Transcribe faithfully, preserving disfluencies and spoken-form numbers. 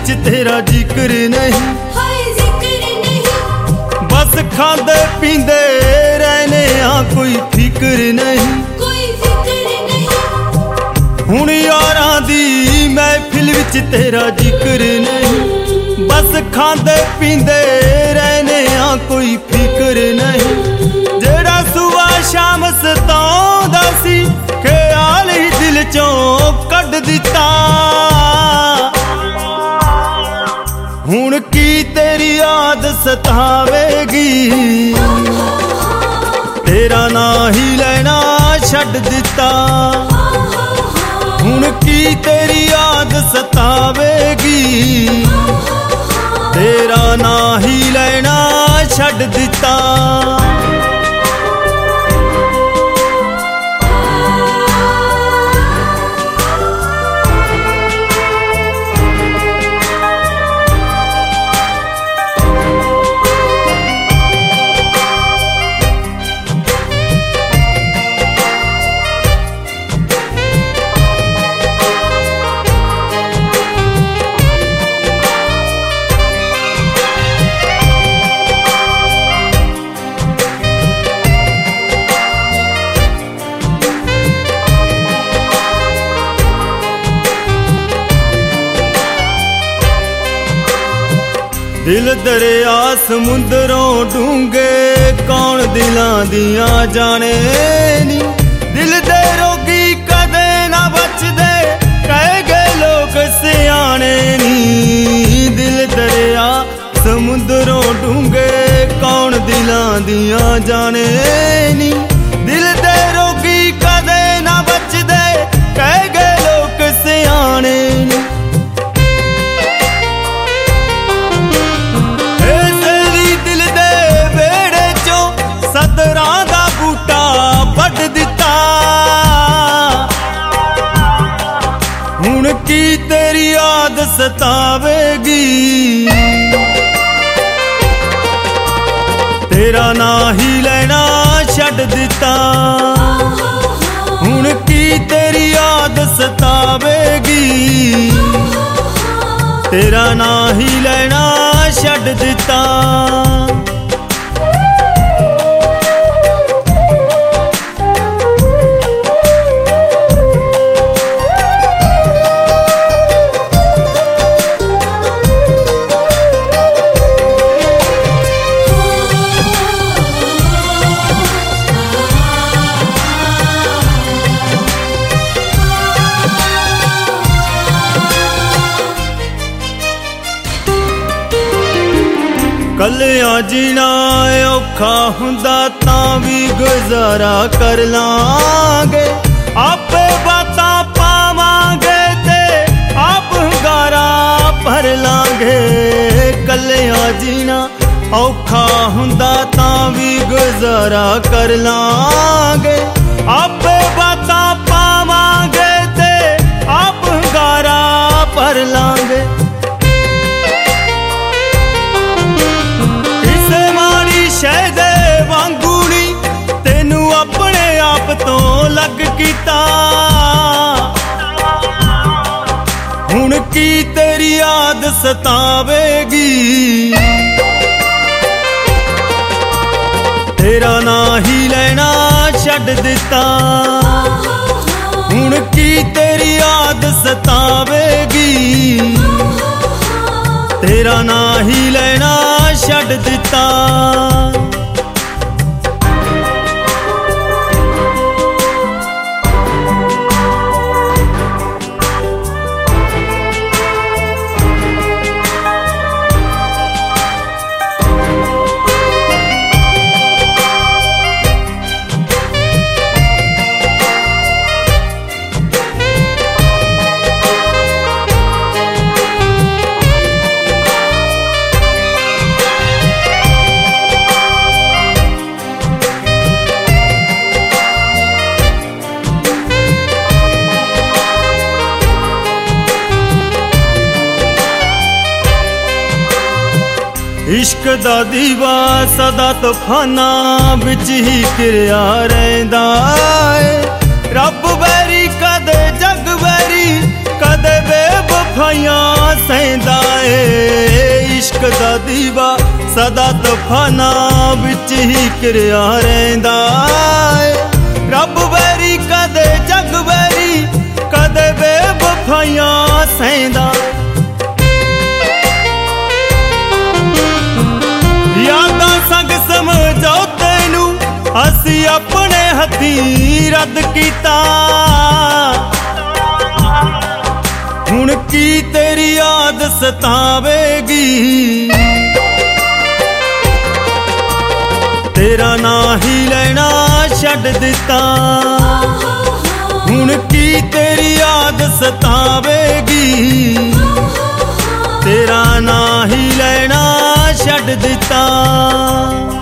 विच तेरा जिक्र नहीं, हाय जिक्र नहीं। बस खांदे पींदे रहने आ, कोई फिक्र नहीं, कोई फिक्र नहीं। हुण यारां दी महफिल विच तेरा जिक्र नहीं, बस खांदे पींदे रहने आ, कोई फिक्र नहीं। जेड़ा सुबह शाम सताउंदा सी, ख्याल ही दिल चों कढ दिता। हुण की तेरी याद सतावेगी, तेरा ना ही लेना छड्ड दिता। हुण की तेरी याद सतावेगी, तेरा ना ही लेना छड्ड दिता। दिल दरिया समुंदरों डूंगे, कौन दिलां दियां जाने नी। दिल दे रोगी कदे ना बचदे, कह गए लोग सियाने नी। दिल दरिया समुंदरों डूंगे, कौन दिलां दियां जाने नी। दिल दे रोगी कदे ना बचदे, कह गए लोग सियाने नी। हुण की तेरी याद सतावेगी, तेरा ना ही लेना छड्ड दिता। हुण की तेरी याद सतावेगी, तेरा ना ही लेना छड्ड दिता। कलियां जीना औखा हुंदा, तां भी गुजारा कर लांगे। आपे बातां पावांगे ते आप हंगारा भर लांगे। कलियां जीना औखा हुंदा, तां भी गुजारा कर लांगे। आपे बातां पावांगे ते आप हंगारा भर लांगे। शहदे वांगूनी तेनू अपने आप तो लग कीता। हुण की तेरी याद सतावेगी, तेरा ना ही लेना छड्ड दिता। हुण की तेरी याद सतावेगी, तेरा ना ही लेना छड्ड दिता। इश्क दा दीवा सदा तूफाना विच ही किरिया रहिंदा है। रब बैरी कदे जग बैरी कदे बेवफाइयां सहिंदा ਦੀਵਾ ਸਦਾ ਤੂਫਾਨਾਂ ਵਿੱਚ ਹੀ ਘਿਰਿਆ ਰਹਿੰਦਾ ਏ। ਰੱਬ ਵੈਰੀ ਕਦੇ ਜਗ ਵੈਰੀ ਕਦੇ ਬੇਵਫਾਈਆਂ ਸਹਿੰਦਾ। ਯਾਦਾਂ ਸੰਗ ਸਮਝੌਤੇ ਨੂੰ ਅਸੀਂ ਆਪਣੇ ਹੱਥੀਂ ਰੱਦ ਕੀਤਾ। ਹੁਣ ਕੀ ਤੇਰੀ ਯਾਦ ਸਤਾਵੇਗੀ, ਤੇਰਾ ਨਾਂ ਹੀ ਲੈਣਾ ਛੱਡ ਦਿੱਤਾ। ਹੁਣ ਕੀ ਤੇਰੀ ਯਾਦ ਸਤਾਵੇਗੀ, ਤੇਰਾ ਨਾਂ ਹੀ ਲੈਣਾ ਛੱਡ ਦਿੱਤਾ।